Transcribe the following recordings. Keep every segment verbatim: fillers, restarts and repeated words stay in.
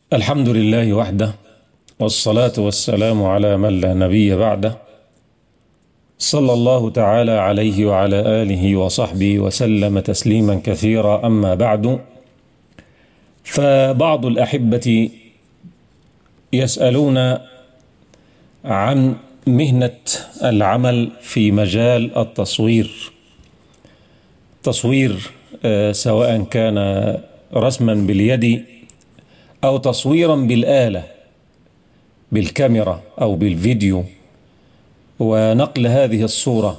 الحمد لله وحده، والصلاة والسلام على من لا نبي بعده، صلى الله تعالى عليه وعلى آله وصحبه وسلم تسليما كثيرا. أما بعد، فبعض الأحبة يسألون عن مهنة العمل في مجال التصوير تصوير آه، سواء كان رسما باليد أو تصويرا بالآلة، بالكاميرا أو بالفيديو، ونقل هذه الصورة.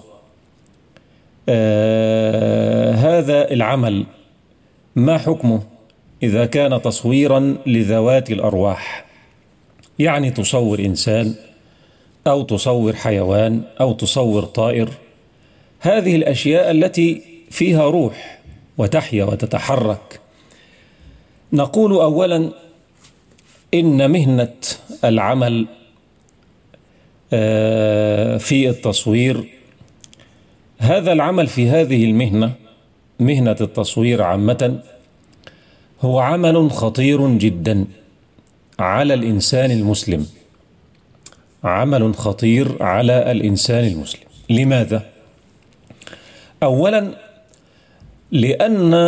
آه هذا العمل ما حكمه إذا كان تصويرا لذوات الأرواح؟ يعني تصور إنسان أو تصور حيوان أو تصور طائر، هذه الأشياء التي فيها روح وتحيا وتتحرك. نقول أولا إن مهنة العمل في التصوير، هذا العمل في هذه المهنة، مهنة التصوير عامة، هو عمل خطير جدا على الإنسان المسلم، عمل خطير على الإنسان المسلم. لماذا؟ أولا لأن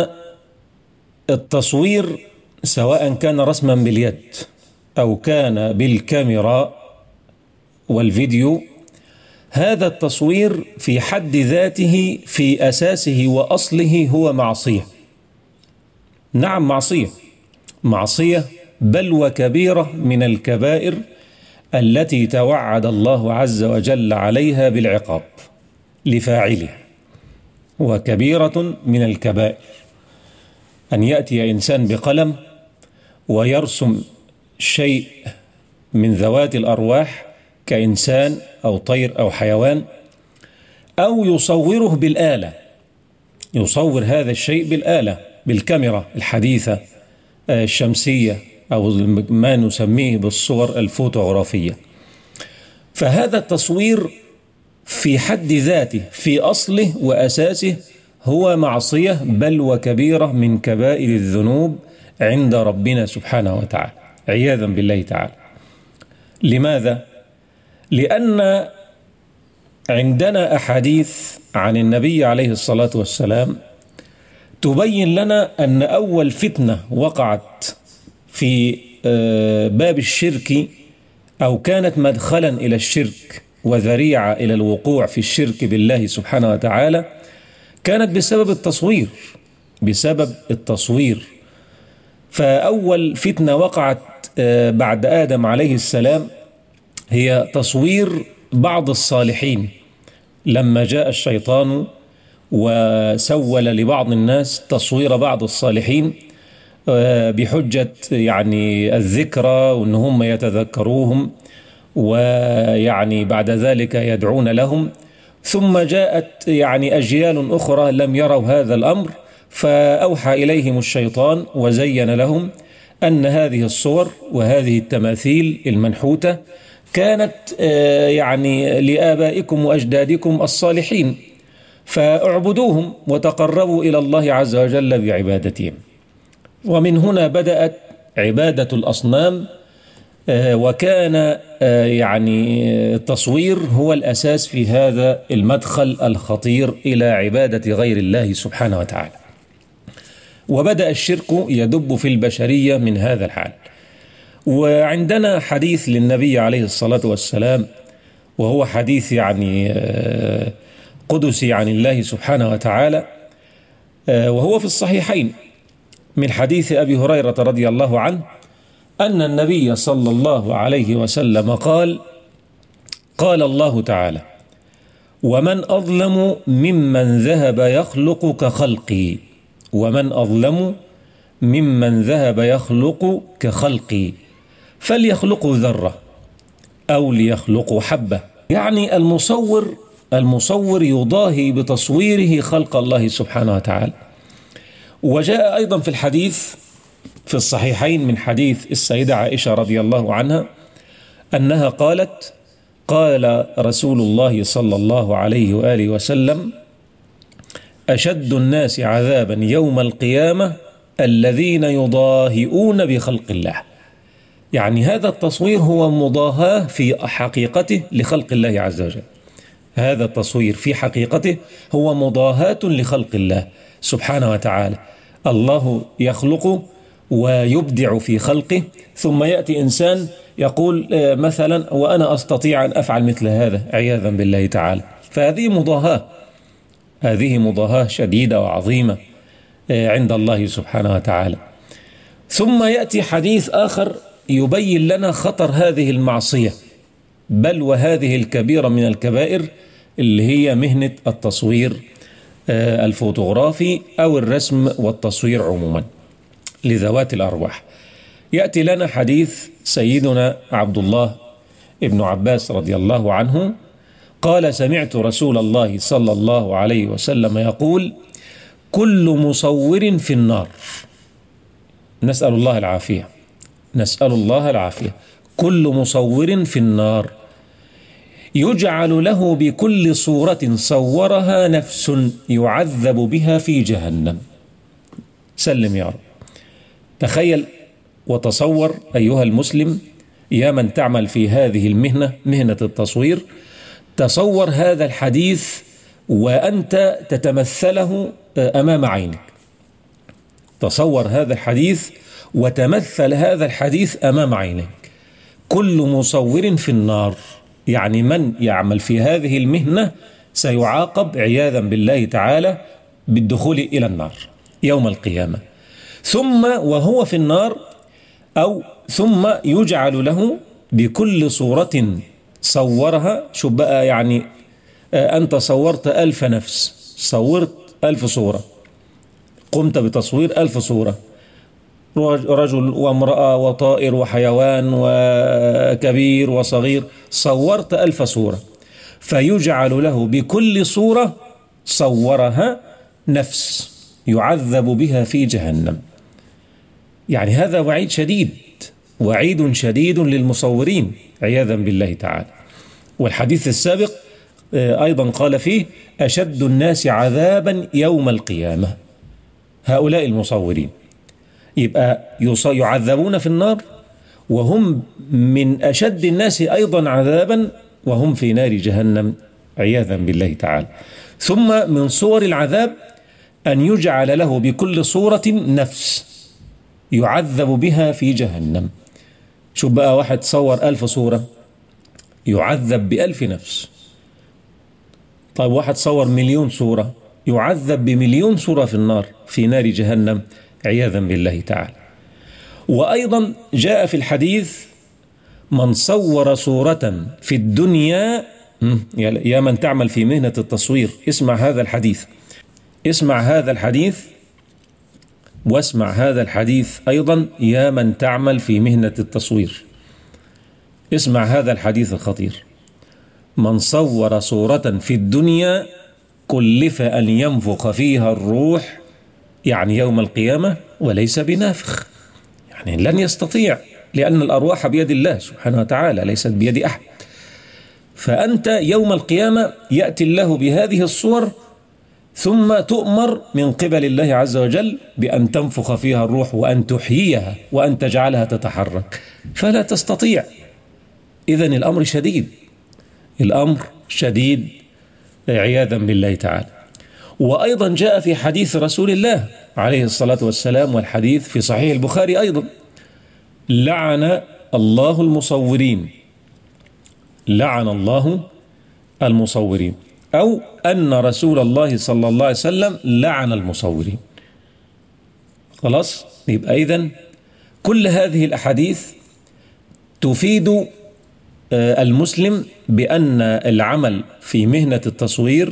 التصوير سواء كان رسما باليد أو كان بالكاميرا والفيديو، هذا التصوير في حد ذاته في أساسه وأصله هو معصية. نعم، معصية معصية بل وكبيرة من الكبائر التي توعد الله عز وجل عليها بالعقاب لفاعله، وكبيرة من الكبائر أن يأتي إنسان بقلم ويرسم شيء من ذوات الأرواح كإنسان أو طير أو حيوان، أو يصوره بالآلة، يصور هذا الشيء بالآلة، بالكاميرا الحديثة الشمسية أو ما نسميه بالصور الفوتوغرافية. فهذا التصوير في حد ذاته في أصله وأساسه هو معصية بل وكبيرة من كبائر الذنوب عند ربنا سبحانه وتعالى، عياذا بالله تعالى. لماذا؟ لأن عندنا أحاديث عن النبي عليه الصلاة والسلام تبين لنا أن أول فتنة وقعت في باب الشرك أو كانت مدخلا إلى الشرك وذريعة إلى الوقوع في الشرك بالله سبحانه وتعالى كانت بسبب التصوير، بسبب التصوير. فأول فتنة وقعت بعد آدم عليه السلام هي تصوير بعض الصالحين، لما جاء الشيطان وسول لبعض الناس تصوير بعض الصالحين بحجة يعني الذكرى وأن هم يتذكروهم، ويعني بعد ذلك يدعون لهم. ثم جاءت يعني أجيال أخرى لم يروا هذا الأمر، فأوحى إليهم الشيطان وزين لهم أن هذه الصور وهذه التماثيل المنحوتة كانت يعني لآبائكم وأجدادكم الصالحين، فاعبدوهم وتقربوا إلى الله عز وجل بعبادتهم. ومن هنا بدأت عبادة الأصنام، وكان يعني التصوير هو الأساس في هذا المدخل الخطير إلى عبادة غير الله سبحانه وتعالى. وبدأ الشرك يدب في البشرية من هذا الحال. وعندنا حديث للنبي عليه الصلاة والسلام، وهو حديث يعني قدسي عن الله سبحانه وتعالى، وهو في الصحيحين، من حديث أبي هريرة رضي الله عنه أن النبي صلى الله عليه وسلم قال: قال الله تعالى: ومن أظلم ممن ذهب يخلق كخلقي ومن أظلم ممن ذهب يخلق كخلقي فليخلقوا ذرة أو ليخلقوا حبة. يعني المصور المصور يضاهي بتصويره خلق الله سبحانه وتعالى. وجاء أيضا في الحديث في الصحيحين من حديث السيدة عائشة رضي الله عنها أنها قالت: قال رسول الله صلى الله عليه وآله وسلم: أشد الناس عذابا يوم القيامة الذين يضاهئون بخلق الله. يعني هذا التصوير هو مضاهاة في حقيقته لخلق الله عز وجل. هذا التصوير في حقيقته هو مضاهاة لخلق الله سبحانه وتعالى. الله يخلق ويبدع في خلقه، ثم يأتي إنسان يقول مثلا وأنا أستطيع أن أفعل مثل هذا عياذا بالله تعالى. فهذه مضاهاة، هذه مضاهاة شديدة وعظيمة عند الله سبحانه وتعالى. ثم يأتي حديث آخر يبين لنا خطر هذه المعصية، بل وهذه الكبيرة من الكبائر اللي هي مهنة التصوير الفوتوغرافي أو الرسم والتصوير عموما لذوات الأرواح. يأتي لنا حديث سيدنا عبد الله ابن عباس رضي الله عنه قال: سمعت رسول الله صلى الله عليه وسلم يقول: كل مصور في النار. نسأل الله العافية، نسأل الله العافية. كل مصور في النار يجعل له بكل صورة صورها نفس يعذب بها في جهنم. سلم يا رب. تخيل وتصور أيها المسلم، يا من تعمل في هذه المهنة، مهنة التصوير، تصور هذا الحديث وأنت تتمثله أمام عينك. تصور هذا الحديث وتمثل هذا الحديث أمام عينك. كل مصور في النار، يعني من يعمل في هذه المهنة سيعاقب عياذا بالله تعالى بالدخول إلى النار يوم القيامة. ثم وهو في النار أو ثم يجعل له بكل صورة صورها. شو بقى يعني؟ أنت صورت ألف نفس، صورت ألف صورة، قمت بتصوير ألف صورة، رجل وامرأة وطائر وحيوان وكبير وصغير، صورت ألف صورة، فيجعل له بكل صورة صورها نفس يعذب بها في جهنم. يعني هذا وعيد شديد، وعيد شديد للمصورين عياذا بالله تعالى. والحديث السابق أيضا قال فيه: أشد الناس عذابا يوم القيامة هؤلاء المصورين. يبقى يعذبون في النار وهم من أشد الناس أيضا عذابا وهم في نار جهنم عياذا بالله تعالى. ثم من صور العذاب أن يجعل له بكل صورة نفس يعذب بها في جهنم. شوف بقى، واحد صور ألف صورة يعذب بألف نفس. طيب واحد صور مليون صورة يعذب بمليون صورة في النار في نار جهنم عياذا بالله تعالى. وأيضا جاء في الحديث: من صور صورة في الدنيا، يا من تعمل في مهنة التصوير اسمع هذا الحديث، اسمع هذا الحديث واسمع هذا الحديث أيضا يا من تعمل في مهنة التصوير، اسمع هذا الحديث الخطير: من صور صورة في الدنيا كلف أن ينفخ فيها الروح، يعني يوم القيامة، وليس بنافخ، يعني لن يستطيع، لأن الأرواح بيد الله سبحانه وتعالى ليست بيد أحد. فأنت يوم القيامة يأتي الله بهذه الصور ثم تؤمر من قبل الله عز وجل بأن تنفخ فيها الروح وأن تحييها وأن تجعلها تتحرك، فلا تستطيع. إذن الأمر شديد، الأمر شديد عياذا بالله تعالى. وأيضا جاء في حديث رسول الله عليه الصلاة والسلام، والحديث في صحيح البخاري أيضا: لعن الله المصورين، لعن الله المصورين، أو أن رسول الله صلى الله عليه وسلم لعن المصورين. خلاص، يبقى إذن كل هذه الأحاديث تفيد المسلم بأن العمل في مهنة التصوير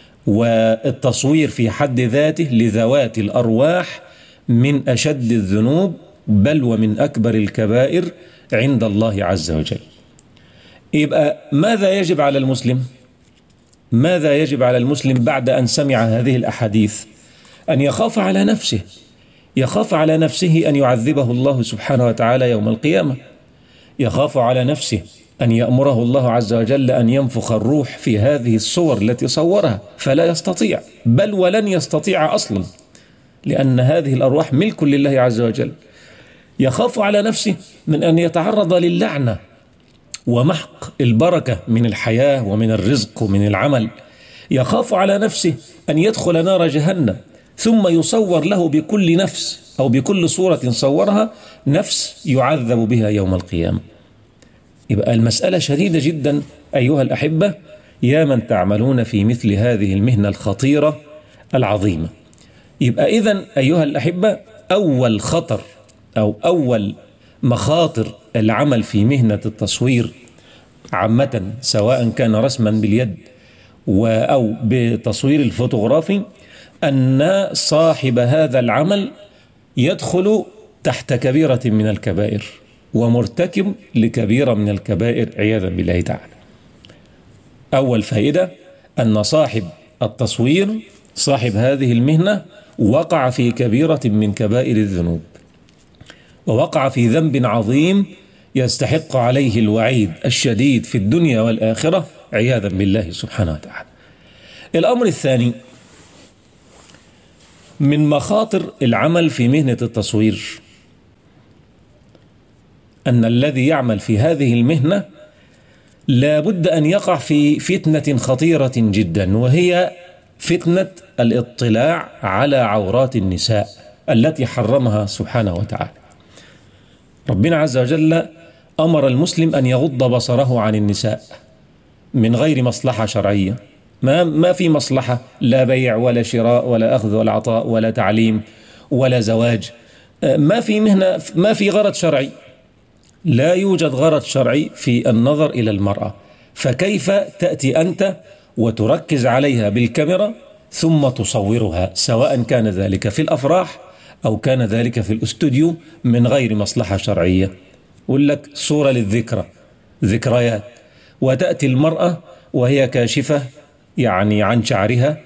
والتصوير في حد ذاته لذوات الأرواح من أشد الذنوب، بل ومن أكبر الكبائر عند الله عز وجل. يبقى ماذا يجب على المسلم؟ ماذا يجب على المسلم بعد أن سمع هذه الأحاديث؟ أن يخاف على نفسه، يخاف على نفسه أن يعذبه الله سبحانه وتعالى يوم القيامة، يخاف على نفسه أن يأمره الله عز وجل أن ينفخ الروح في هذه الصور التي صورها، فلا يستطيع، بل ولن يستطيع أصلا، لأن هذه الأرواح ملك لله عز وجل. يخاف على نفسه من أن يتعرض للعنة ومحق البركة من الحياة ومن الرزق ومن العمل. يخاف على نفسه أن يدخل نار جهنم، ثم يصور له بكل نفس أو بكل صورة صورها نفس يعذب بها يوم القيامة. يبقى المسألة شديدة جدا أيها الأحبة، يا من تعملون في مثل هذه المهنة الخطيرة العظيمة. يبقى إذن أيها الأحبة، أول خطر أو أول مخاطر العمل في مهنة التصوير عامة، سواء كان رسما باليد أو بتصوير الفوتوغرافي، أن صاحب هذا العمل يدخل تحت كبيرة من الكبائر ومرتكب لكبيرة من الكبائر عياذا بالله تعالى. أول فائدة أن صاحب التصوير، صاحب هذه المهنة، وقع في كبيرة من كبائر الذنوب، ووقع في ذنب عظيم يستحق عليه الوعيد الشديد في الدنيا والآخرة عياذا بالله سبحانه وتعالى. الأمر الثاني من مخاطر العمل في مهنة التصوير أن الذي يعمل في هذه المهنة لا بد أن يقع في فتنة خطيرة جدا، وهي فتنة الاطلاع على عورات النساء التي حرمها سبحانه وتعالى. ربنا عز وجل أمر المسلم أن يغض بصره عن النساء من غير مصلحة شرعية. ما ما في مصلحة، لا بيع ولا شراء ولا أخذ ولا عطاء ولا تعليم ولا زواج، ما في مهنة، ما في غرض شرعي، لا يوجد غرض شرعي في النظر إلى المرأة. فكيف تأتي أنت وتركز عليها بالكاميرا ثم تصورها، سواء كان ذلك في الأفراح أو كان ذلك في الاستوديو من غير مصلحة شرعية؟ يقول لك صورة للذكرى، ذكريات، وتأتي المرأة وهي كاشفة يعني عن شعرها،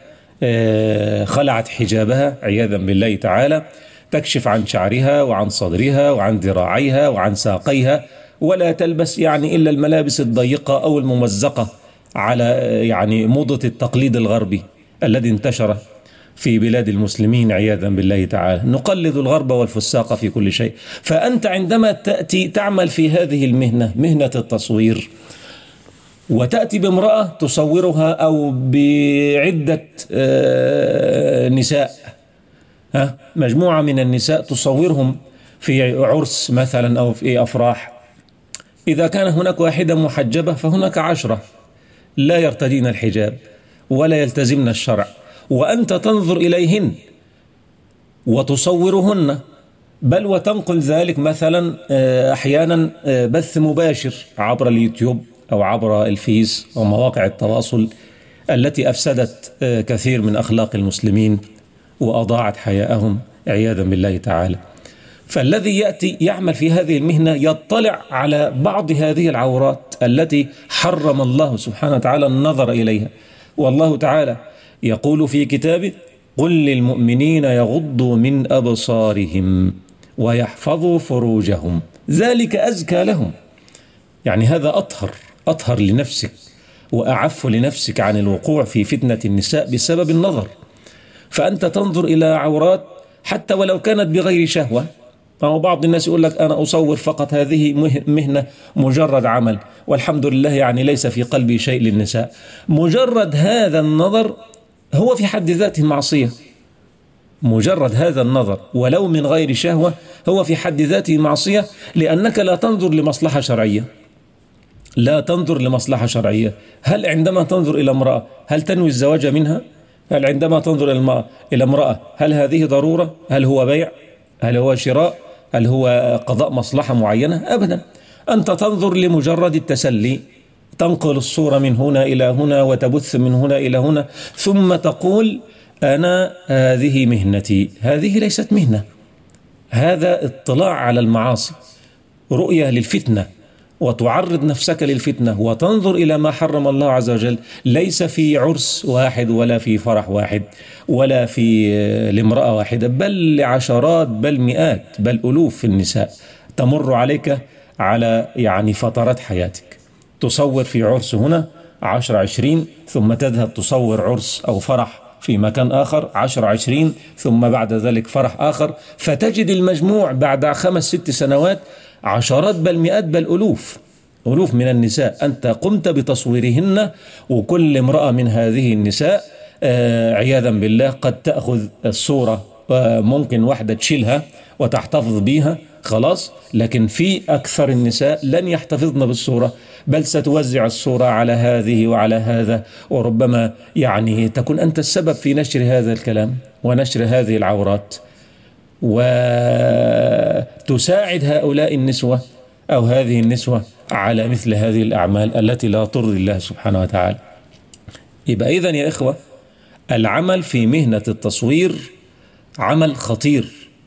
خلعت حجابها عياذا بالله تعالى، تكشف عن شعرها وعن صدرها وعن ذراعيها وعن ساقيها، ولا تلبس يعني إلا الملابس الضيقة أو الممزقة على يعني موضة التقليد الغربي الذي انتشر في بلاد المسلمين عياذا بالله تعالى. نقلد الغرب والفساق في كل شيء. فأنت عندما تأتي تعمل في هذه المهنة، مهنة التصوير، وتأتي بامرأة تصورها أو بعدة نساء، ها مجموعة من النساء تصورهم في عرس مثلا أو في أفراح، إذا كان هناك واحدة محجبة فهناك عشرة لا يرتدين الحجاب ولا يلتزمن الشرع، وأنت تنظر إليهن وتصورهن، بل وتنقل ذلك مثلا أحيانا بث مباشر عبر اليوتيوب أو عبر الفيس أو مواقع التواصل التي أفسدت كثير من أخلاق المسلمين وأضاعت حياءهم عياذا بالله تعالى. فالذي يأتي يعمل في هذه المهنة يطلع على بعض هذه العورات التي حرم الله سبحانه وتعالى النظر إليها. والله تعالى يقول في كتابه: قل للمؤمنين يغضوا من أبصارهم ويحفظوا فروجهم ذلك أزكى لهم. يعني هذا أطهر أطهر لنفسك وأعف لنفسك عن الوقوع في فتنة النساء بسبب النظر. فأنت تنظر إلى عورات حتى ولو كانت بغير شهوة. أو بعض الناس يقول لك أنا أصور فقط، هذه مهنة مجرد عمل والحمد لله يعني ليس في قلبي شيء للنساء. مجرد هذا النظر هو في حد ذاته معصية. مجرد هذا النظر ولو من غير شهوة هو في حد ذاته معصية، لأنك لا تنظر لمصلحة شرعية. لا تنظر لمصلحة شرعية. هل عندما تنظر إلى امرأة هل تنوي الزواج منها؟ هل عندما تنظر إلى امرأة هل هذه ضرورة؟ هل هو بيع؟ هل هو شراء؟ هل هو قضاء مصلحة معينة؟ أبدا. أنت تنظر لمجرد التسلي، تنقل الصورة من هنا إلى هنا وتبث من هنا إلى هنا، ثم تقول أنا هذه مهنتي. هذه ليست مهنة، هذا اطلاع على المعاصي، رؤية للفتنة، وتعرض نفسك للفتنة وتنظر إلى ما حرم الله عز وجل. ليس في عرس واحد ولا في فرح واحد ولا في لامرأة واحدة، بل لعشرات بل مئات بل ألوف في النساء تمر عليك على يعني فترات حياتك. تصور في عرس هنا عشر عشرين، ثم تذهب تصور عرس أو فرح في مكان آخر عشر عشرين، ثم بعد ذلك فرح آخر، فتجد المجموع بعد خمس ست سنوات عشرات بل مئات بل ألوف ألوف من النساء أنت قمت بتصويرهن. وكل امرأة من هذه النساء آه عياذا بالله قد تأخذ الصورة، آه ممكن واحدة تشيلها وتحتفظ بيها خلاص، لكن في أكثر النساء لن يحتفظن بالصورة، بل ستوزع الصورة على هذه وعلى هذا، وربما يعني تكون أنت السبب في نشر هذا الكلام ونشر هذه العورات، وتساعد هؤلاء النسوة أو هذه النسوة على مثل هذه الأعمال التي لا ترضي الله سبحانه وتعالى. يبقى إذن يا إخوة، العمل في مهنة التصوير عمل خطير،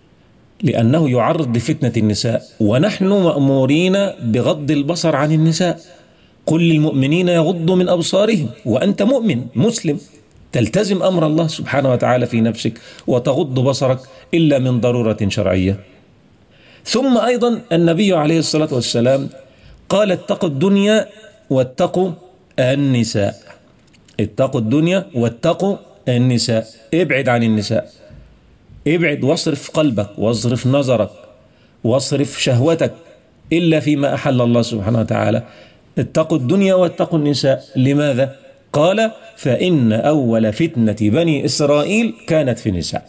لأنه يعرض لفتنة النساء، ونحن مأمورين بغض البصر عن النساء. قل للمؤمنين يغضوا من أبصارهم، وأنت مؤمن مسلم تلتزم أمر الله سبحانه وتعالى في نفسك وتغض بصرك إلا من ضرورة شرعية. ثم أيضا النبي عليه الصلاة والسلام قال اتقوا الدنيا واتقوا النساء. اتقوا الدنيا واتقوا النساء، ابعد عن النساء، ابعد واصرف قلبك واصرف نظرك واصرف شهوتك إلا فيما أحل الله سبحانه وتعالى. اتقوا الدنيا واتقوا النساء. لماذا؟ قال فإن أول فتنة بني إسرائيل كانت في النساء.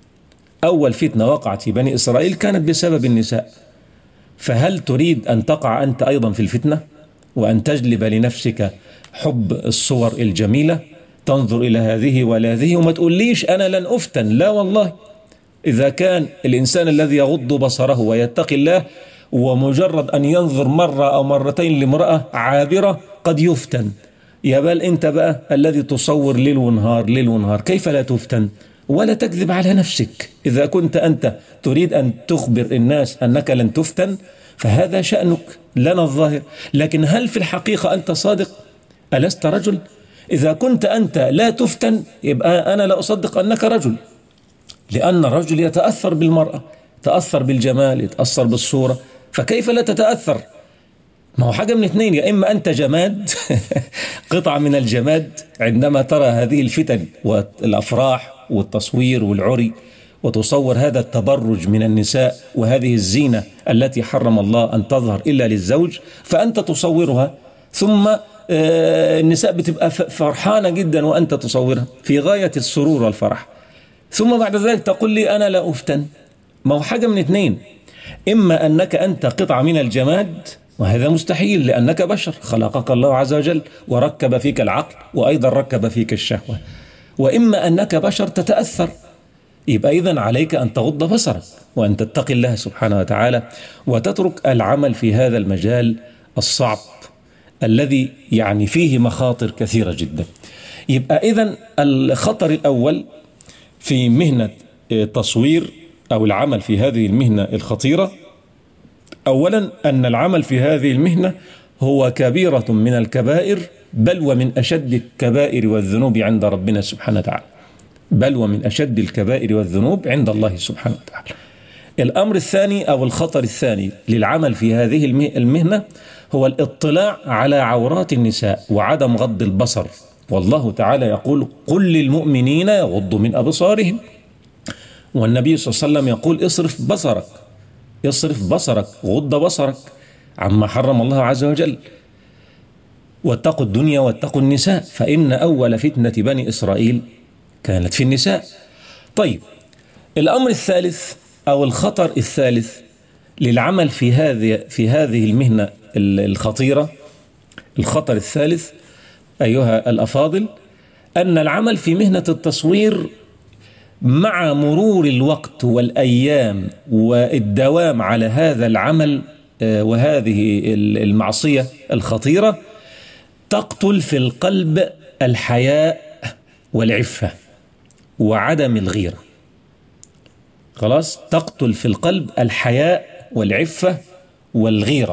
أول فتنة وقعت في بني إسرائيل كانت بسبب النساء. فهل تريد أن تقع أنت أيضا في الفتنة وأن تجلب لنفسك حب الصور الجميلة، تنظر إلى هذه ولا هذه وما تقوليش أنا لن أفتن؟ لا والله، إذا كان الإنسان الذي يغض بصره ويتقي الله ومجرد أن ينظر مرة أو مرتين لامرأة عابرة قد يفتن، يا بل أنت بقى الذي تصور ليل ونهار ليل ونهار، كيف لا تفتن ولا تكذب على نفسك؟ إذا كنت أنت تريد أن تخبر الناس أنك لن تفتن فهذا شأنك لنا الظاهر، لكن هل في الحقيقة أنت صادق؟ ألست رجل؟ إذا كنت أنت لا تفتن يبقى أنا لا أصدق أنك رجل، لأن الرجل يتأثر بالمرأة، يتأثر بالجمال، يتأثر بالصورة، فكيف لا تتأثر؟ ما هو حاجة من اثنين، يا إما أنت جماد قطعة من الجماد عندما ترى هذه الفتن والأفراح والتصوير والعري وتصور هذا التبرج من النساء وهذه الزينة التي حرم الله أن تظهر إلا للزوج، فأنت تصورها، ثم النساء بتبقى فرحانة جدا وأنت تصورها في غاية السرور والفرح، ثم بعد ذلك تقول لي أنا لا أفتن. ما هو حاجة من اثنين، إما أنك أنت قطعة من الجماد وهذا مستحيل لأنك بشر خلقك الله عز وجل وركب فيك العقل وأيضا ركب فيك الشهوة، وإما أنك بشر تتأثر، يبقى إذن عليك أن تغض بصرك وأن تتقي الله سبحانه وتعالى وتترك العمل في هذا المجال الصعب الذي يعني فيه مخاطر كثيرة جدا. يبقى إذن الخطر الأول في مهنة تصوير أو العمل في هذه المهنة الخطيرة، أولا أن العمل في هذه المهنة هو كبيرة من الكبائر، بل ومن أشد الكبائر والذنوب عند ربنا سبحانه وتعالى، بل ومن أشد الكبائر والذنوب عند الله سبحانه وتعالى. الأمر الثاني أو الخطر الثاني للعمل في هذه المهنة هو الاطلاع على عورات النساء وعدم غض البصر، والله تعالى يقول قل للمؤمنين يغضوا من أبصارهم، والنبي صلى الله عليه وسلم يقول اصرف بصرك اصرف بصرك غض بصرك عما حرم الله عز وجل، واتقوا الدنيا واتقوا النساء فإن أول فتنة بني إسرائيل كانت في النساء. طيب، الأمر الثالث أو الخطر الثالث للعمل في هذه في هذه المهنة الخطيرة، الخطر الثالث أيها الأفاضل، أن العمل في مهنة التصوير مع مرور الوقت والأيام والدوام على هذا العمل وهذه المعصية الخطيرة تقتل في القلب الحياء والعفة وعدم الغيرة. خلاص، تقتل في القلب الحياء والعفة والغيرة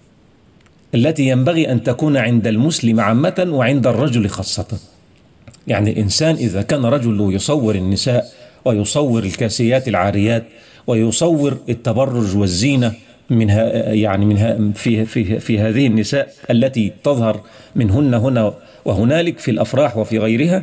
التي ينبغي أن تكون عند المسلم عامة وعند الرجل خاصة. يعني الإنسان إذا كان رجل يصور النساء ويصور الكاسيات العاريات ويصور التبرج والزينة منها يعني منها في في في هذه النساء التي تظهر منهن هنا وهنالك في الأفراح وفي غيرها،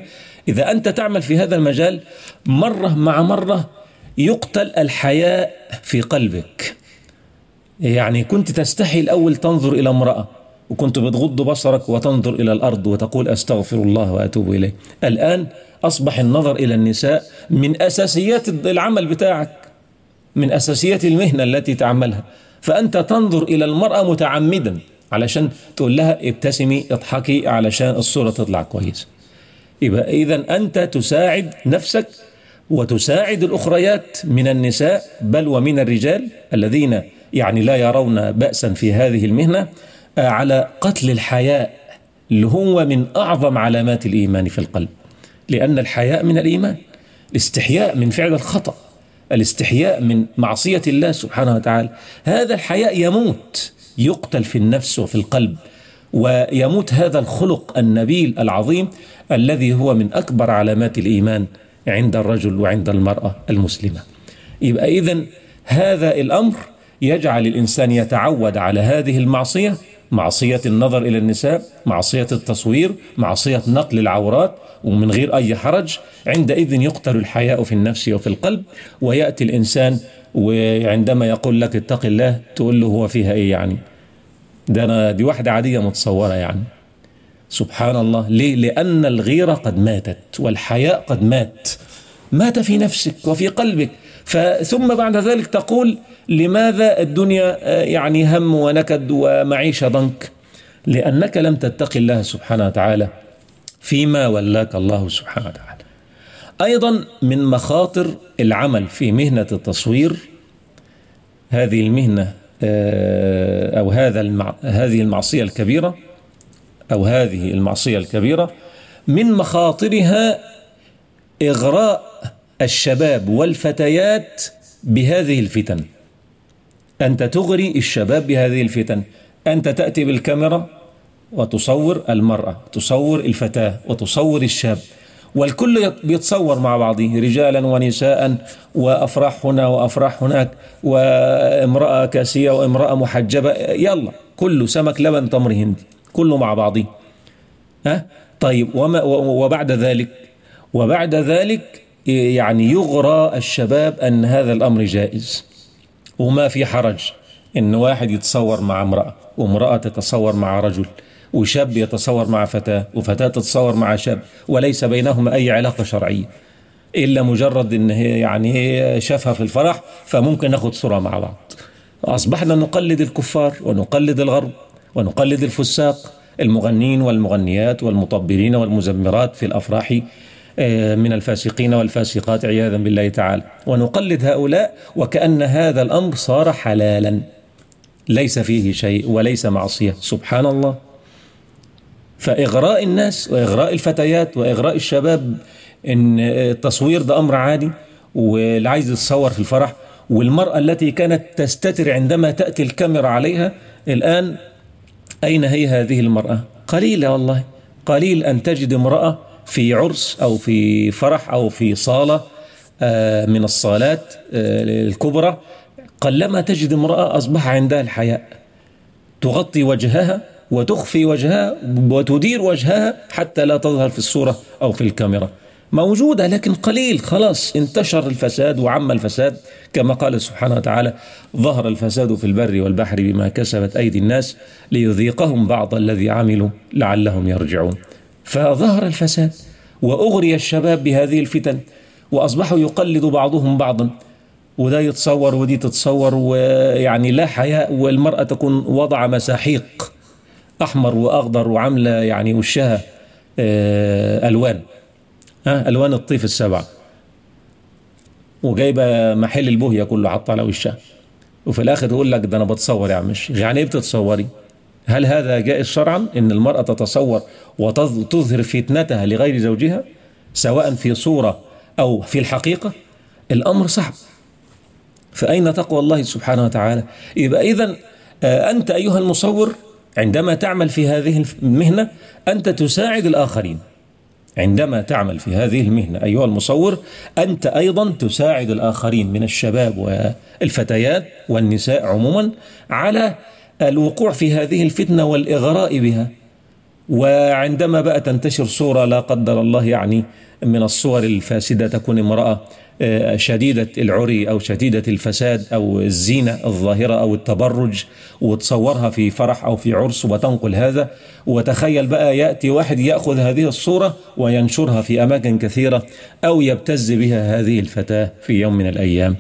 إذا أنت تعمل في هذا المجال مرة مع مرة يقتل الحياء في قلبك. يعني كنت تستحي الأول تنظر إلى امرأة، وكنت بتغض بصرك وتنظر إلى الأرض وتقول أستغفر الله وأتوب إليه. الآن أصبح النظر إلى النساء من أساسيات العمل بتاعك، من أساسيات المهنة التي تعملها، فأنت تنظر إلى المرأة متعمدا علشان تقول لها ابتسمي اضحكي علشان الصورة تطلع كويس. يبقى إذن أنت تساعد نفسك وتساعد الأخريات من النساء بل ومن الرجال الذين يعني لا يرون بأسا في هذه المهنة على قتل الحياء اللي هو من أعظم علامات الإيمان في القلب، لأن الحياء من الإيمان. الاستحياء من فعل الخطأ، الاستحياء من معصية الله سبحانه وتعالى. هذا الحياء يموت، يقتل في النفس وفي القلب، ويموت هذا الخلق النبيل العظيم الذي هو من أكبر علامات الإيمان عند الرجل وعند المرأة المسلمة. يبقى إذن هذا الأمر يجعل الإنسان يتعود على هذه المعصية، معصية النظر إلى النساء، معصية التصوير، معصية نقل العورات، ومن غير أي حرج. عندئذ يقتل الحياء في النفس وفي القلب، ويأتي الإنسان وعندما يقول لك اتق الله تقول له هو فيها إيه يعني؟ ده أنا دي واحدة عادية متصورة يعني. سبحان الله. ليه؟ لأن الغيرة قد ماتت والحياء قد مات، مات في نفسك وفي قلبك. ثم بعد ذلك تقول لماذا الدنيا يعني هم ونكد ومعيشة ضنك؟ لأنك لم تتق الله سبحانه وتعالى فيما ولاك الله سبحانه وتعالى. أيضا من مخاطر العمل في مهنة التصوير، هذه المهنة أو هذا المع... هذه المعصية الكبيرة أو هذه المعصية الكبيرة من مخاطرها إغراء الشباب والفتيات بهذه الفتن. أنت تغري الشباب بهذه الفتن، أنت تأتي بالكاميرا وتصور المرأة، تصور الفتاة وتصور الشاب، والكل بيتصور مع بعضه، رجالا ونساء، وأفراح هنا وأفراح هناك، وامرأة كاسية وامرأة محجبة، يلا كله سمك لبن تمر هندي، كله مع بعضه. ها طيب، وما وبعد ذلك وبعد ذلك يعني يغرى الشباب أن هذا الأمر جائز وما في حرج إن واحد يتصور مع امرأة، وامرأة تتصور مع رجل، وشاب يتصور مع فتاة، وفتاة تتصور مع شاب، وليس بينهما أي علاقة شرعية إلا مجرد إن هي يعني هي شافها في الفرح فممكن ناخد صورة مع بعض. أصبحنا نقلد الكفار ونقلد الغرب ونقلد الفساق، المغنين والمغنيات والمطبلين والمزمرات في الأفراح من الفاسقين والفاسقات عياذا بالله تعالى، ونقلد هؤلاء وكأن هذا الأمر صار حلالا ليس فيه شيء وليس معصية. سبحان الله. فإغراء الناس وإغراء الفتيات وإغراء الشباب إن التصوير ده أمر عادي، واللي عايز يتصور في الفرح، والمرأة التي كانت تستتر عندما تأتي الكاميرا عليها الآن أين هي هذه المرأة؟ قليلة والله، قليل أن تجد امرأة في عرس أو في فرح أو في صالة من الصالات الكبرى، قلما تجد امرأة أصبح عندها الحياء، تغطي وجهها وتخفي وجهها وتدير وجهها حتى لا تظهر في الصورة أو في الكاميرا. موجودة لكن قليل، خلاص انتشر الفساد وعم الفساد، كما قال سبحانه وتعالى ظهر الفساد في البر والبحر بما كسبت أيدي الناس ليذيقهم بعض الذي عملوا لعلهم يرجعون. فظهر الفساد وأغري الشباب بهذه الفتن، وأصبحوا يقلد بعضهم بعضا، وده يتصور ودي تتصور، ويعني لا حياء، والمرأة تكون وضع مساحيق أحمر وأخضر وعاملة يعني وشها ألوان ها ألوان الطيف السبع، وجايبة محل البوهية كله حط على وشها، وفي الآخر تقول لك ده أنا بتصور يا عم الشيخ. يعني إيه بتتصوري؟ هل هذا جائز شرعا إن المرأة تتصور وتظهر فتنتها لغير زوجها سواء في صورة أو في الحقيقة؟ الأمر صعب. فأين تقوى الله سبحانه وتعالى؟ يبقى إذن أنت أيها المصور عندما تعمل في هذه المهنة أنت تساعد الآخرين. عندما تعمل في هذه المهنة أيها المصور أنت أيضا تساعد الآخرين من الشباب والفتيات والنساء عموما على الوقوع في هذه الفتنة والإغراء بها، وعندما بقى تنتشر صورة لا قدر الله يعني من الصور الفاسدة، تكون امرأة شديدة العري أو شديدة الفساد أو الزينة الظاهرة أو التبرج، وتصورها في فرح أو في عرس وتنقل هذا، وتخيل بقى يأتي واحد يأخذ هذه الصورة وينشرها في أماكن كثيرة أو يبتز بها هذه الفتاة في يوم من الأيام.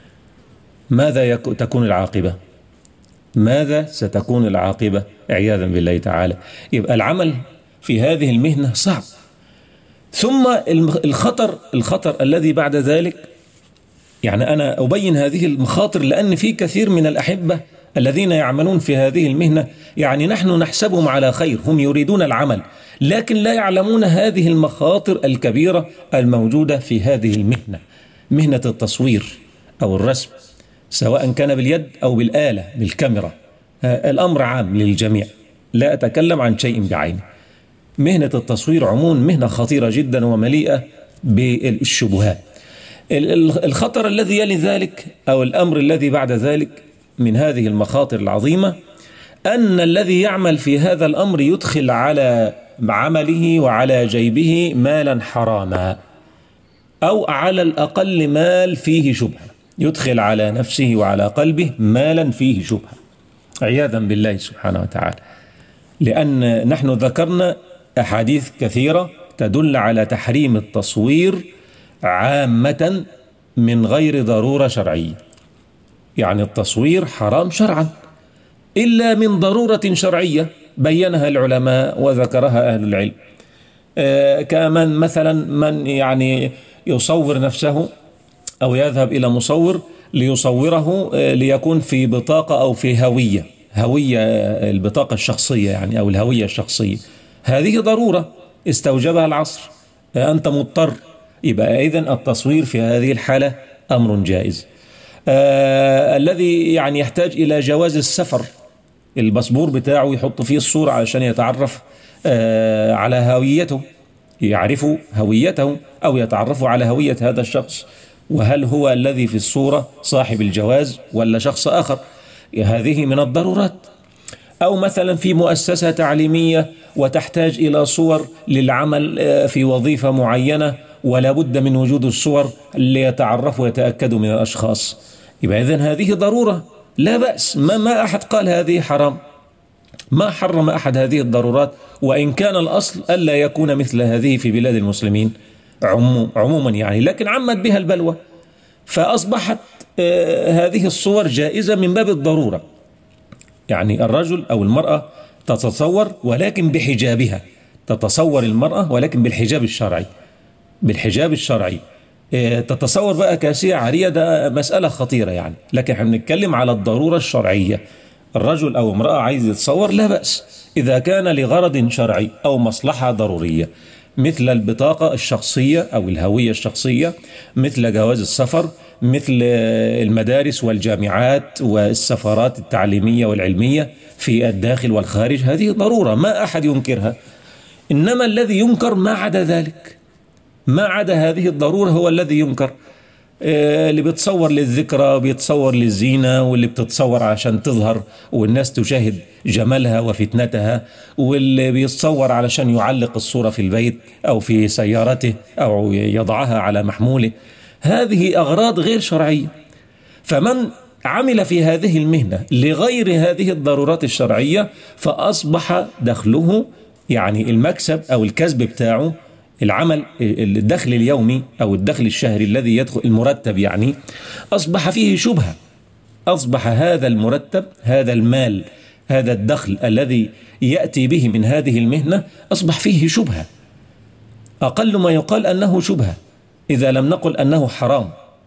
ماذا تكون العاقبة؟ ماذا ستكون العاقبة عياذا بالله تعالى؟ يبقى العمل في هذه المهنة صعب. ثم الخطر الخطر الذي بعد ذلك، يعني أنا أبين هذه المخاطر لأن في كثير من الأحبة الذين يعملون في هذه المهنة يعني نحن نحسبهم على خير، هم يريدون العمل لكن لا يعلمون هذه المخاطر الكبيرة الموجودة في هذه المهنة، مهنة التصوير أو الرسم، سواء كان باليد أو بالآلة بالكاميرا. الأمر عام للجميع، لا أتكلم عن شيء بعينه. مهنة التصوير عموما مهنة خطيرة جدا ومليئة بالشبهات. الخطر الذي يلي ذلك أو الأمر الذي بعد ذلك من هذه المخاطر العظيمة أن الذي يعمل في هذا الأمر يدخل على عمله وعلى جيبه مالا حراما، أو على الأقل مال فيه شبهة، يدخل على نفسه وعلى قلبه مالا فيه شبهة عياذا بالله سبحانه وتعالى. لأن نحن ذكرنا أحاديث كثيرة تدل على تحريم التصوير عامة من غير ضرورة شرعية، يعني التصوير حرام شرعا إلا من ضرورة شرعية بينها العلماء وذكرها أهل العلم. آه كمن مثلا من يعني يصور نفسه أو يذهب إلى مصور ليصوره آه ليكون في بطاقة أو في هوية هوية البطاقة الشخصية يعني أو الهوية الشخصية، هذه ضرورة استوجبها العصر، أنت مضطر، يبقى إذن التصوير في هذه الحالة أمر جائز. آه الذي يعني يحتاج إلى جواز السفر، الباسبور بتاعه يحط فيه الصورة علشان يتعرف آه على هويته، يعرف هويته أو يتعرف على هوية هذا الشخص، وهل هو الذي في الصورة صاحب الجواز ولا شخص آخر، هذه من الضرورات. أو مثلا في مؤسسة تعليمية وتحتاج إلى صور للعمل في وظيفة معينة ولا بد من وجود الصور ليتعرفوا ويتأكدوا من الأشخاص، يبقى إذن هذه ضرورة لا بأس، ما, ما أحد قال هذه حرام، ما حرم أحد هذه الضرورات، وإن كان الأصل ألا يكون مثل هذه في بلاد المسلمين عمو عموما يعني، لكن عمت بها البلوى فأصبحت آه هذه الصور جائزة من باب الضرورة. يعني الرجل أو المرأة تتصور ولكن بحجابها، تتصور المرأة ولكن بالحجاب الشرعي، بالحجاب الشرعي. آه تتصور بقى كاسية عارية، ده مسألة خطيرة يعني، لكن احنا بنتكلم على الضرورة الشرعية. الرجل أو امرأة عايز يتصور لا بأس إذا كان لغرض شرعي أو مصلحة ضرورية، مثل البطاقة الشخصية أو الهوية الشخصية، مثل جواز السفر، مثل المدارس والجامعات والسفارات التعليمية والعلمية في الداخل والخارج، هذه ضرورة ما أحد ينكرها. إنما الذي ينكر ما عدا ذلك، ما عدا هذه الضرورة هو الذي ينكر. اللي بيتصور للذكرى، بيتصور للزينة، واللي بتتصور عشان تظهر والناس تشاهد جمالها وفتنتها، واللي بيتصور علشان يعلق الصورة في البيت أو في سيارته أو يضعها على محموله، هذه أغراض غير شرعية. فمن عمل في هذه المهنة لغير هذه الضرورات الشرعية فأصبح دخله يعني المكسب أو الكسب بتاعه، العمل الدخل اليومي أو الدخل الشهري الذي يدخل المرتب يعني، أصبح فيه شبهة، أصبح هذا المرتب، هذا المال، هذا الدخل الذي يأتي به من هذه المهنة أصبح فيه شبهة، أقل ما يقال أنه شبهة إذا لم نقل أنه حرام،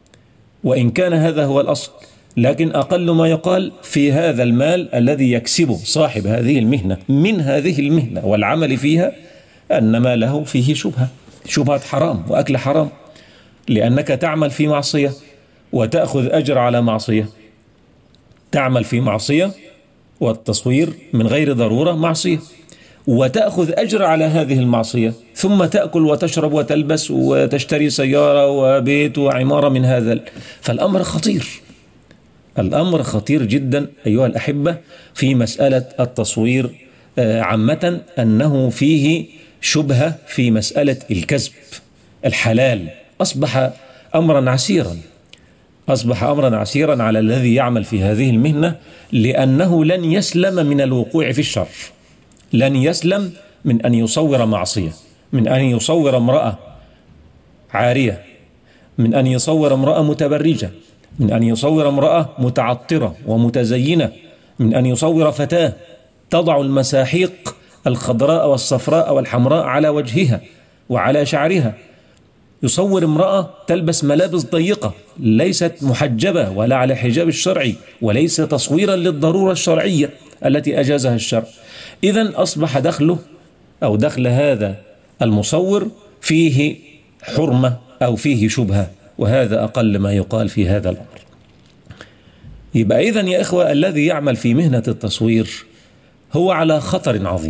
وإن كان هذا هو الأصل، لكن أقل ما يقال في هذا المال الذي يكسبه صاحب هذه المهنة من هذه المهنة والعمل فيها أن ما له فيه شبهة، شبهة حرام وأكل حرام، لأنك تعمل في معصية وتأخذ أجر على معصية، تعمل في معصية والتصوير من غير ضرورة معصية، وتأخذ أجر على هذه المعصية، ثم تأكل وتشرب وتلبس وتشتري سيارة وبيت وعمارة من هذا. فالأمر خطير، الأمر خطير جدا أيها الأحبة في مسألة التصوير عامة أنه فيه شبهة في مسألة الكسب الحلال، أصبح أمرا عسيرا أصبح أمرا عسيرا على الذي يعمل في هذه المهنة، لأنه لن يسلم من الوقوع في الشر، لن يسلم من أن يصور معصية، من أن يصور امرأة عارية، من أن يصور امرأة متبرجة، من أن يصور امرأة متعطرة ومتزينة، من أن يصور فتاة تضع المساحيق الخضراء والصفراء والحمراء على وجهها وعلى شعرها، يصور امرأة تلبس ملابس ضيقة ليست محجبة ولا على حجاب الشرعي، وليس تصويرا للضرورة الشرعية التي أجازها الشرع. إذن أصبح دخله أو دخل هذا المصور فيه حرمة أو فيه شبهة، وهذا أقل ما يقال في هذا الأمر. يبقى إذن يا إخوة، الذي يعمل في مهنة التصوير هو على خطر عظيم،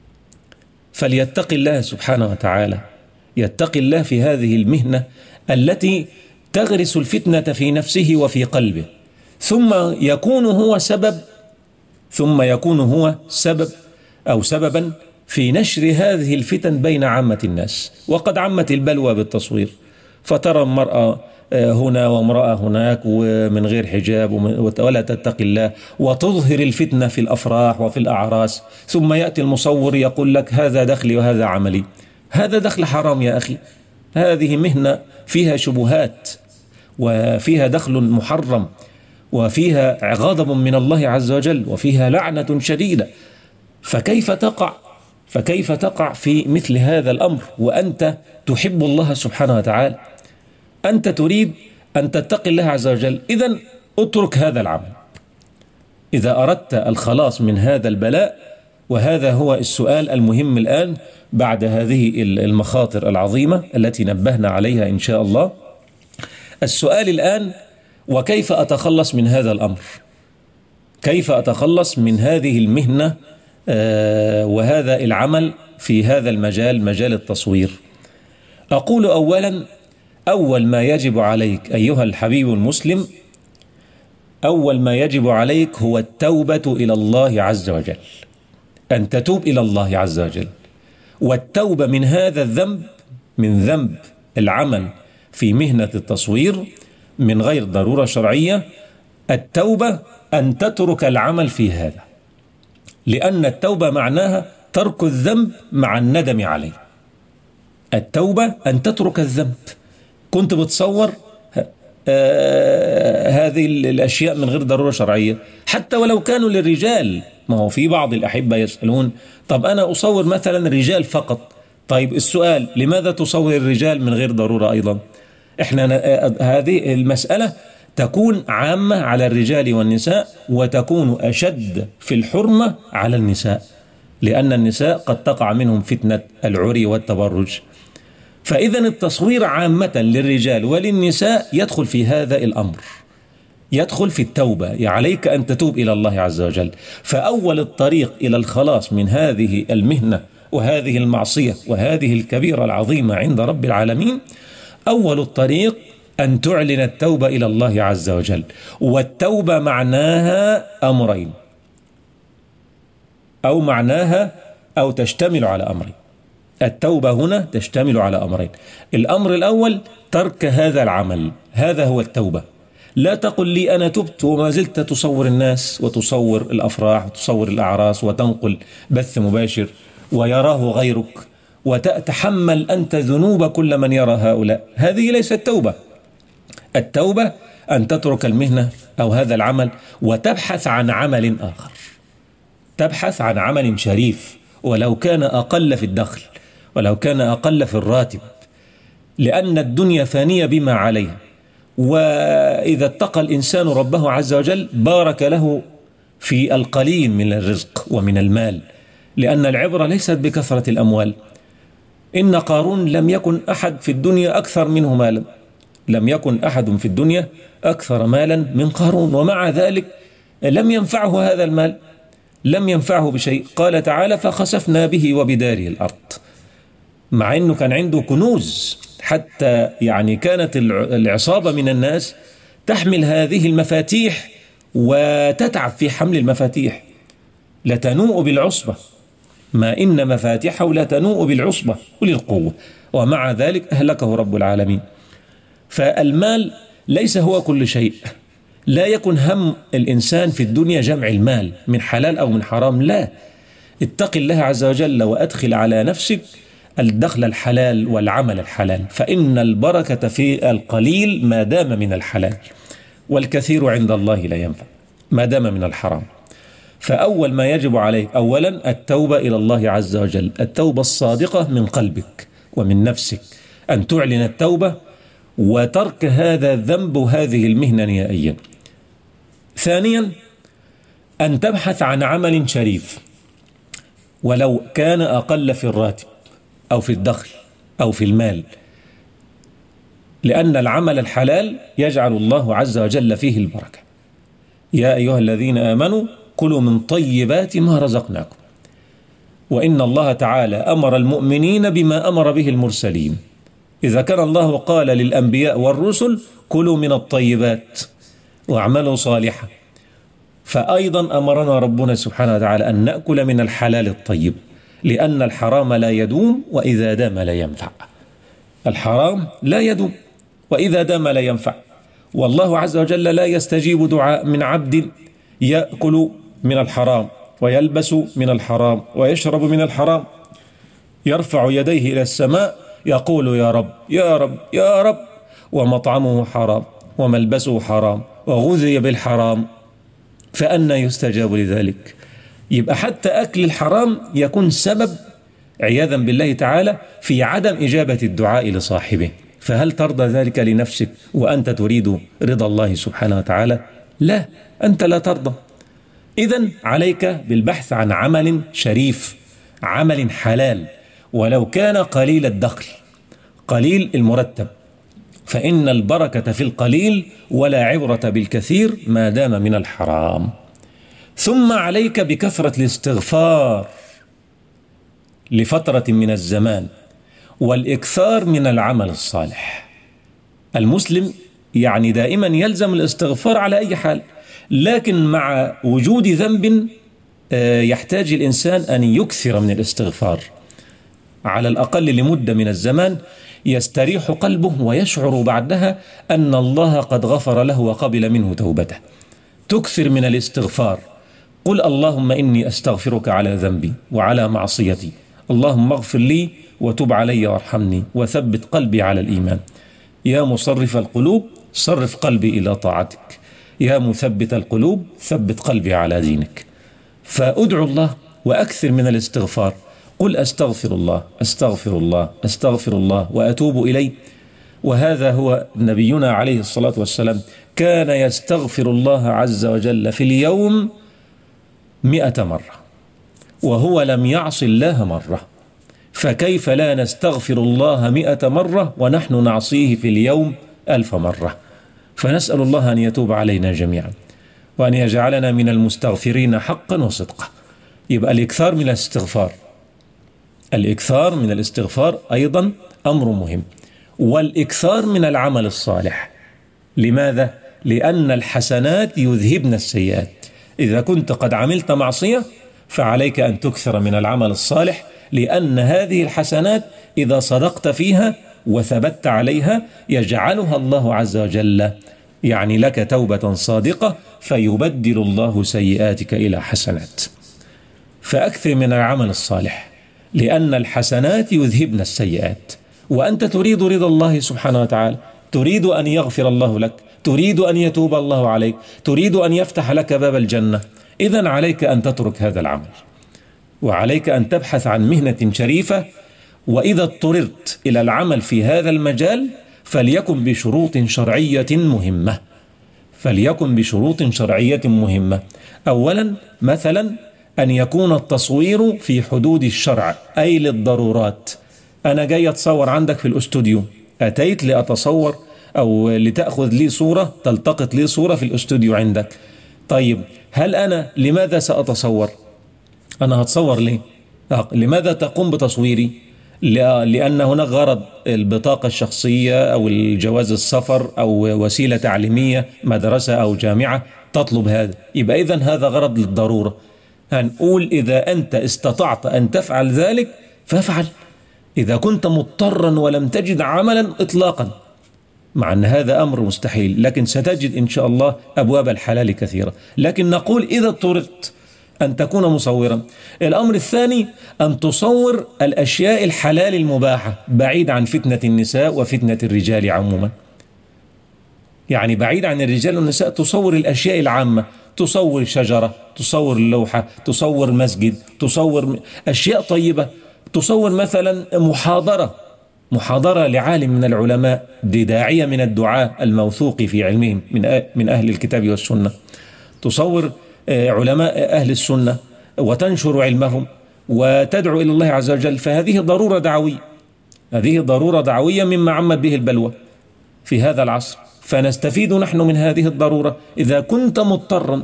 فليتقي الله سبحانه وتعالى، يتقي الله في هذه المهنة التي تغرس الفتنة في نفسه وفي قلبه، ثم يكون هو سبب ثم يكون هو سبب أو سببا في نشر هذه الفتن بين عامة الناس. وقد عمت البلوى بالتصوير، فترى المرأة هنا وامرأة هناك ومن غير حجاب ولا تتقي الله، وتظهر الفتنة في الأفراح وفي الأعراس، ثم يأتي المصور يقول لك هذا دخلي وهذا عملي. هذا دخل حرام يا أخي، هذه مهنة فيها شبهات وفيها دخل محرم وفيها غضب من الله عز وجل وفيها لعنة شديدة، فكيف تقع فكيف تقع في مثل هذا الأمر وأنت تحب الله سبحانه وتعالى؟ أنت تريد أن تتقي الله عز وجل، إذن اترك هذا العمل إذا أردت الخلاص من هذا البلاء. وهذا هو السؤال المهم الآن بعد هذه المخاطر العظيمة التي نبهنا عليها إن شاء الله. السؤال الآن: وكيف أتخلص من هذا الأمر؟ كيف أتخلص من هذه المهنة آه وهذا العمل في هذا المجال، مجال التصوير؟ أقول أولا، أول ما يجب عليك أيها الحبيب المسلم، أول ما يجب عليك هو التوبة إلى الله عز وجل، أن تتوب إلى الله عز وجل، والتوبة من هذا الذنب، من ذنب العمل في مهنة التصوير من غير ضرورة شرعية. التوبة أن تترك العمل في هذا، لأن التوبة معناها ترك الذنب مع الندم عليه. التوبة أن تترك الذنب. كنت بتصور آه هذه الأشياء من غير ضرورة شرعية، حتى ولو كانوا للرجال. ما هو في بعض الأحبة يسألون: طب أنا أصور مثلا رجال فقط. طيب السؤال: لماذا تصور الرجال من غير ضرورة أيضا؟ إحنا هذه المسألة تكون عامة على الرجال والنساء، وتكون أشد في الحرمة على النساء، لأن النساء قد تقع منهم فتنة العري والتبرج. فإذا التصوير عامة للرجال وللنساء يدخل في هذا الأمر، يدخل في التوبة. عليك أن تتوب إلى الله عز وجل. فأول الطريق إلى الخلاص من هذه المهنة وهذه المعصية وهذه الكبيرة العظيمة عند رب العالمين، أول الطريق أن تعلن التوبة إلى الله عز وجل. والتوبة معناها أمرين، أو معناها أو تشتمل على أمرين. التوبة هنا تشتمل على أمرين. الأمر الأول ترك هذا العمل، هذا هو التوبة. لا تقل لي أنا تبت وما زلت تصور الناس وتصور الأفراح وتصور الأعراس وتنقل بث مباشر ويراه غيرك وتتحمل أنت ذنوب كل من يرى هؤلاء. هذه ليست توبة. التوبة أن تترك المهنة أو هذا العمل وتبحث عن عمل آخر، تبحث عن عمل شريف ولو كان أقل في الدخل ولو كان أقل في الراتب، لأن الدنيا فانية بما عليها. وإذا اتقى الإنسان ربه عز وجل بارك له في القليل من الرزق ومن المال، لأن العبرة ليست بكثرة الأموال. إن قارون لم يكن أحد في الدنيا أكثر منه مالا، لم يكن أحد في الدنيا أكثر مالا من قارون، ومع ذلك لم ينفعه هذا المال، لم ينفعه بشيء. قال تعالى: فخسفنا به وبداره الأرض، مع أنه كان عنده كنوز، حتى يعني كانت العصابة من الناس تحمل هذه المفاتيح وتتعب في حمل المفاتيح، لتنوء بالعصبة ما إن مفاتحه لا تنوء بالعصبة أولي القوة، ومع ذلك أهلكه رب العالمين. فالمال ليس هو كل شيء. لا يكن هم الإنسان في الدنيا جمع المال من حلال أو من حرام، لا. اتق الله عز وجل وأدخل على نفسك الدخل الحلال والعمل الحلال، فإن البركة في القليل ما دام من الحلال، والكثير عند الله لا ينفع ما دام من الحرام. فأول ما يجب عليك أولا التوبة إلى الله عز وجل، التوبة الصادقة من قلبك ومن نفسك، أن تعلن التوبة وترك هذا الذنب وهذه المهنة نهائيا. ثانيا أن تبحث عن عمل شريف ولو كان أقل في الراتب أو في الدخل أو في المال، لأن العمل الحلال يجعل الله عز وجل فيه البركة. يا أيها الذين آمنوا كلوا من طيبات ما رزقناكم، وإن الله تعالى أمر المؤمنين بما أمر به المرسلين. إذا كان الله قال للأنبياء والرسل كلوا من الطيبات واعملوا صالحا، فأيضا أمرنا ربنا سبحانه وتعالى أن نأكل من الحلال الطيب، لأن الحرام لا يدوم وإذا دام لا ينفع. الحرام لا يدوم وإذا دام لا ينفع، والله عز وجل لا يستجيب دعاء من عبد يأكل من الحرام ويلبس من الحرام ويشرب من الحرام، يرفع يديه إلى السماء يقول يا رب يا رب يا رب، ومطعمه حرام وملبسه حرام وغذي بالحرام، فأنى يستجاب لذلك؟ يبقى حتى أكل الحرام يكون سبب عياذا بالله تعالى في عدم إجابة الدعاء لصاحبه. فهل ترضى ذلك لنفسك وأنت تريد رضا الله سبحانه وتعالى؟ لا، أنت لا ترضى. إذن عليك بالبحث عن عمل شريف، عمل حلال، ولو كان قليل الدخل قليل المرتب، فإن البركة في القليل ولا عبرة بالكثير ما دام من الحرام. ثم عليك بكثرة الاستغفار لفترة من الزمان، والإكثار من العمل الصالح. المسلم يعني دائما يلزم الاستغفار على أي حال، لكن مع وجود ذنب يحتاج الإنسان أن يكثر من الاستغفار على الأقل لمدة من الزمان، يستريح قلبه ويشعر بعدها أن الله قد غفر له وقبل منه توبته. تكثر من الاستغفار، قل اللهم إني أستغفرك على ذنبي وعلى معصيتي، اللهم اغفر لي وتب علي وارحمني وثبت قلبي على الإيمان. يا مصرف القلوب صرف قلبي إلى طاعتك، يا مثبت القلوب ثبت قلبي على دينك. فأدعو الله وأكثر من الاستغفار، قل أستغفر الله أستغفر الله أستغفر الله وأتوب إليه. وهذا هو نبينا عليه الصلاة والسلام، كان يستغفر الله عز وجل في اليوم مئة مرة وهو لم يعص الله مرة، فكيف لا نستغفر الله مئة مرة ونحن نعصيه في اليوم ألف مرة؟ فنسأل الله أن يتوب علينا جميعا وأن يجعلنا من المستغفرين حقا وصدقا. يبقى الإكثار من الاستغفار، الإكثار من الاستغفار أيضا أمر مهم، والإكثار من العمل الصالح. لماذا؟ لأن الحسنات يذهبن السيئات. إذا كنت قد عملت معصية فعليك أن تكثر من العمل الصالح، لأن هذه الحسنات إذا صدقت فيها وثبت عليها يجعلها الله عز وجل يعني لك توبة صادقة، فيبدل الله سيئاتك إلى حسنات. فأكثر من العمل الصالح، لأن الحسنات يذهبن السيئات، وأنت تريد رضا الله سبحانه وتعالى، تريد أن يغفر الله لك، تريد أن يتوب الله عليك، تريد أن يفتح لك باب الجنة. إذن عليك أن تترك هذا العمل، وعليك أن تبحث عن مهنة شريفة، وإذا اضطررت إلى العمل في هذا المجال فليكن بشروط شرعية مهمة فليكن بشروط شرعية مهمة. أولا مثلا أن يكون التصوير في حدود الشرع، أي للضرورات. أنا جاي أتصور عندك في الأستوديو، أتيت لأتصور أو لتأخذ لي صورة، تلتقط لي صورة في الأستوديو عندك. طيب هل أنا لماذا سأتصور؟ أنا هتصور ليه؟ لماذا تقوم بتصويري؟ لأن هناك غرض، البطاقة الشخصية أو الجواز السفر أو وسيلة تعليمية، مدرسة أو جامعة تطلب هذا، يبقى إذن هذا غرض للضرورة. هنقول إذا أنت استطعت أن تفعل ذلك فافعل، إذا كنت مضطرا ولم تجد عملا إطلاقا، مع أن هذا أمر مستحيل، لكن ستجد إن شاء الله أبواب الحلال كثيرة. لكن نقول إذا اضطررت أن تكون مصورا. الأمر الثاني أن تصور الأشياء الحلال المباحة بعيد عن فتنة النساء وفتنة الرجال عموما، يعني بعيد عن الرجال والنساء، تصور الأشياء العامة، تصور شجرة، تصور اللوحة، تصور مسجد، تصور أشياء طيبة، تصور مثلا محاضرة محاضرة لعالم من العلماء، داعية من الدعاة الموثوق في علمهم من من أهل الكتاب والسنة، تصور علماء أهل السنة وتنشر علمهم وتدعو إلى الله عز وجل. فهذه ضرورة دعوية، هذه ضرورة دعوية مما عمت به البلوى في هذا العصر، فنستفيد نحن من هذه الضرورة إذا كنت مضطرا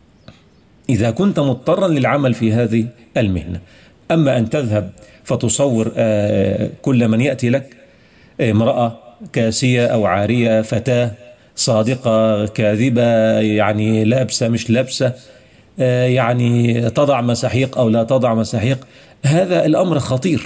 إذا كنت مضطرا للعمل في هذه المهنة. أما أن تذهب فتصور كل من يأتي لك، امرأة كاسية أو عارية، فتاة صادقة كاذبة، يعني لابسة مش لابسة، يعني تضع مساحيق أو لا تضع مساحيق، هذا الأمر خطير.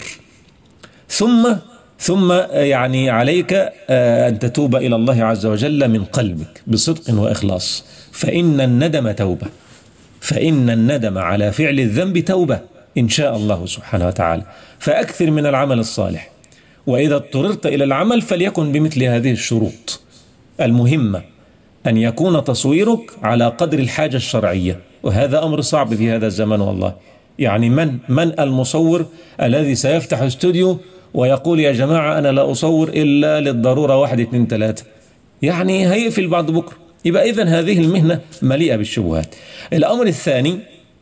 ثم ثم يعني عليك أن تتوب إلى الله عز وجل من قلبك بصدق وإخلاص، فإن الندم توبة، فإن الندم على فعل الذنب توبة إن شاء الله سبحانه وتعالى. فأكثر من العمل الصالح، وإذا اضطررت إلى العمل فليكن بمثل هذه الشروط المهمة: أن يكون تصويرك على قدر الحاجة الشرعية، وهذا أمر صعب في هذا الزمن والله. يعني من من المصور الذي سيفتح استوديو ويقول يا جماعة أنا لا أصور إلا للضرورة واحد اثنين ثلاثة، يعني هيقفل بعد بكرة. يبقى إذن هذه المهنة مليئة بالشبهات. الأمر الثاني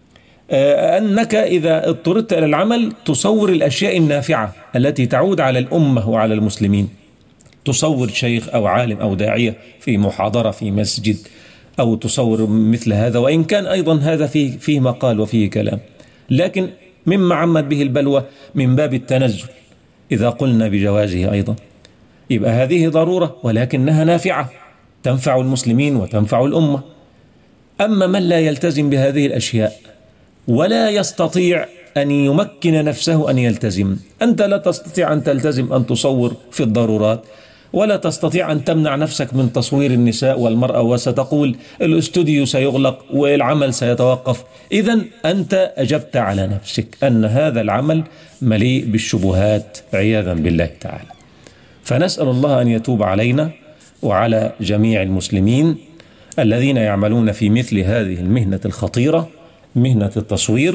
أنك إذا اضطررت إلى العمل تصور الأشياء النافعة التي تعود على الأمة وعلى المسلمين، تصور شيخ أو عالم أو داعية في محاضرة في مسجد، أو تصور مثل هذا، وإن كان أيضا هذا فيه, فيه مقال وفيه كلام، لكن مما عمت به البلوى من باب التنزل إذا قلنا بجوازه أيضا. يبقى هذه ضرورة ولكنها نافعة تنفع المسلمين وتنفع الأمة. أما من لا يلتزم بهذه الأشياء ولا يستطيع أن يمكن نفسه أن يلتزم، أنت لا تستطيع أن تلتزم أن تصور في الضرورات، ولا تستطيع أن تمنع نفسك من تصوير النساء والمرأة، وستقول الاستوديو سيغلق والعمل سيتوقف. إذن أنت أجبت على نفسك أن هذا العمل مليء بالشبهات عياذا بالله تعالى. فنسأل الله أن يتوب علينا وعلى جميع المسلمين الذين يعملون في مثل هذه المهنة الخطيرة، مهنة التصوير.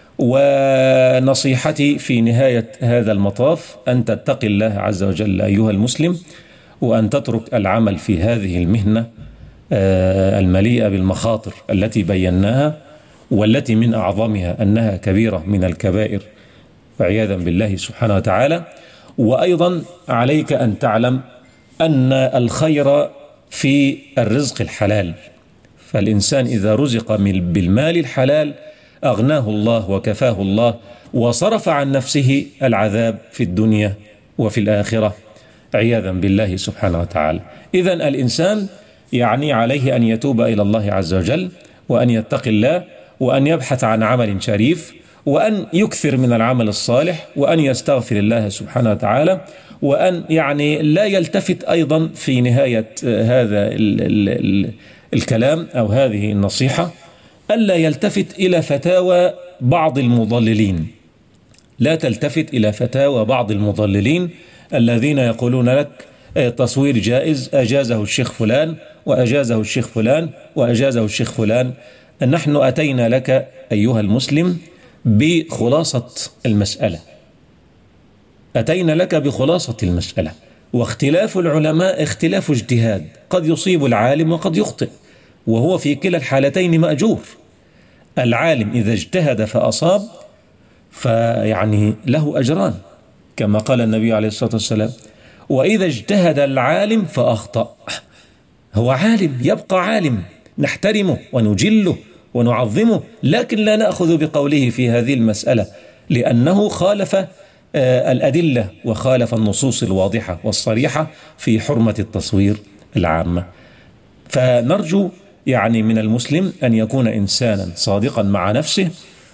ونصيحتي في نهاية هذا المطاف أن تتقي الله عز وجل أيها المسلم، وأن تترك العمل في هذه المهنة المليئة بالمخاطر التي بيناها، والتي من أعظمها أنها كبيرة من الكبائر وعياذا بالله سبحانه وتعالى. وأيضا عليك أن تعلم أن الخير في الرزق الحلال، فالإنسان إذا رزق بالمال الحلال أغناه الله وكفاه الله، وصرف عن نفسه العذاب في الدنيا وفي الآخرة عياذا بالله سبحانه وتعالى. إذن الإنسان يعني عليه أن يتوب إلى الله عز وجل، وأن يتقي الله، وأن يبحث عن عمل شريف، وأن يكثر من العمل الصالح، وأن يستغفر الله سبحانه وتعالى، وأن يعني لا يلتفت أيضا في نهاية هذا ال ال ال الكلام أو هذه النصيحة، ألا يلتفت إلى فتاوى بعض المضللين. لا تلتفت إلى فتاوى بعض المضللين الذين يقولون لك تصوير جائز، أجازه الشيخ فلان وأجازه الشيخ فلان وأجازه الشيخ فلان. نحن أتينا لك أيها المسلم بخلاصة المسألة، أتينا لك بخلاصة المسألة. واختلاف العلماء اختلاف اجتهاد، قد يصيب العالم وقد يخطئ، وهو في كلا الحالتين مأجور. العالم إذا اجتهد فأصاب فيعني له أجران كما قال النبي عليه الصلاة والسلام، وإذا اجتهد العالم فأخطأ، هو عالم يبقى عالم، نحترمه ونجله ونعظمه، لكن لا نأخذ بقوله في هذه المسألة، لأنه خالف الأدلة وخالف النصوص الواضحة والصريحة في حرمة التصوير العامة. فنرجو يعني من المسلم أن يكون إنسانا صادقا مع نفسه،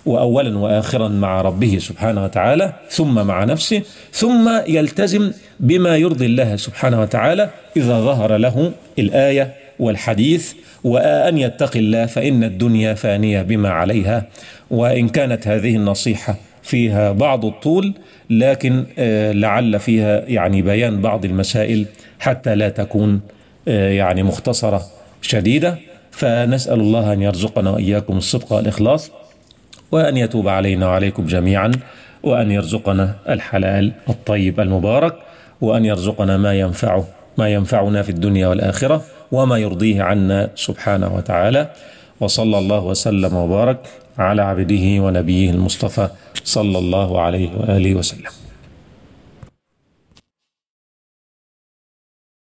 وأولا وآخرا مع ربه سبحانه وتعالى، ثم مع نفسه، ثم يلتزم بما يرضي الله سبحانه وتعالى إذا ظهر له الآية والحديث، وأن يتقي الله فإن الدنيا فانية بما عليها. وإن كانت هذه النصيحة فيها بعض الطول، لكن لعل فيها يعني بيان بعض المسائل حتى لا تكون يعني مختصرة شديدة. فنسأل الله أن يرزقنا وإياكم الصدق والإخلاص، وأن يتوب علينا وعليكم جميعا، وأن يرزقنا الحلال الطيب المبارك، وأن يرزقنا ما ينفعه ما ينفعنا في الدنيا والآخرة، وما يرضيه عنا سبحانه وتعالى. وصلى الله وسلم وبارك على عبده ونبيه المصطفى صلى الله عليه وآله وسلم.